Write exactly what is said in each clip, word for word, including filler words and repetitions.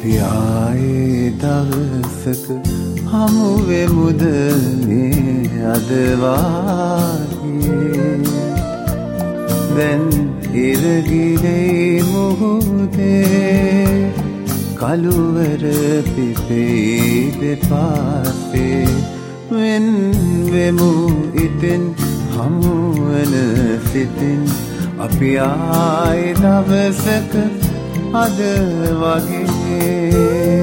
අපි ආයේ දවසක හමු වෙමුද මේ අද වාගේ දැන් ඉරගිලේ මුහුදේ කළුවර පිපේ දෙපාසේ වෙන් වෙමු ඉතින් හමු වන සිතින් අපි ආයේ දවසක අද වගේ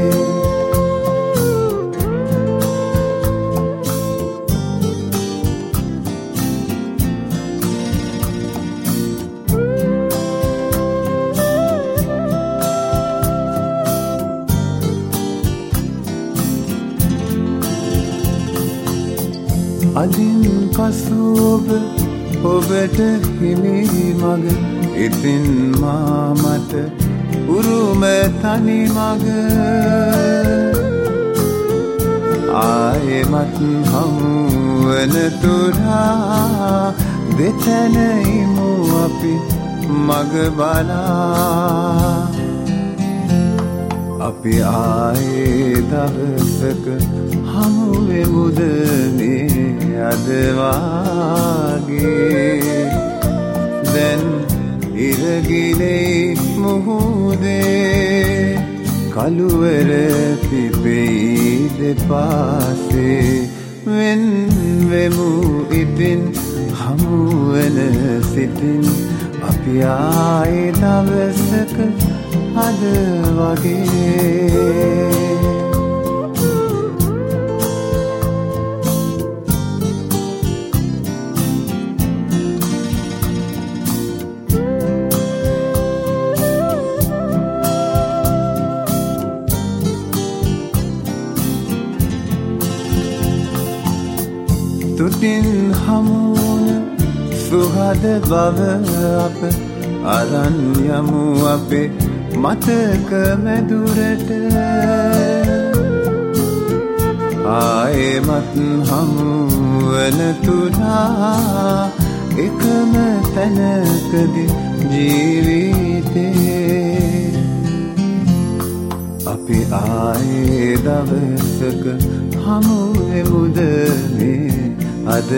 අදින් පසුව ඔබට හිමි මග ඉතින් මා මට උරුම තනි මග ආයෙමත් හමු වන තුරා දෙතැන ඉමු අපි මග බලා අපි ආයේ දවසක හමු වෙමුද මේ අද වාගේ දැන් ඉරගිලේ මුහුදේ කළුවර පිපෙයි දෙපාසේ වෙන් වෙමු ඉතින් හමු වන සිතින් අපි ආයේ දවසක අද වගේ තුතින් හමුවන සුහද බව අප අරන් යමු අපේ මතක මැදුරට ආයෙමත් හමුවන තුරා එකම තැනකදී ජීවිතේ අපි ආයේ දවසක හමු වෙමුද මේ අද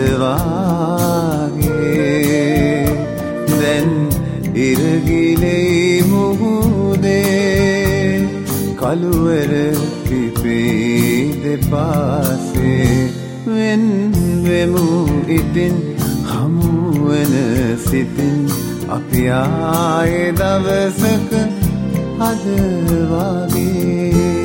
වාගේ දැන් ඉරගිලේ මුහුදේ කළුවර පිපේ දෙපාසේ වෙන් වෙමු ඉතින් හමු වන සිතින් අපි ආයේ දවසක අද වාගේ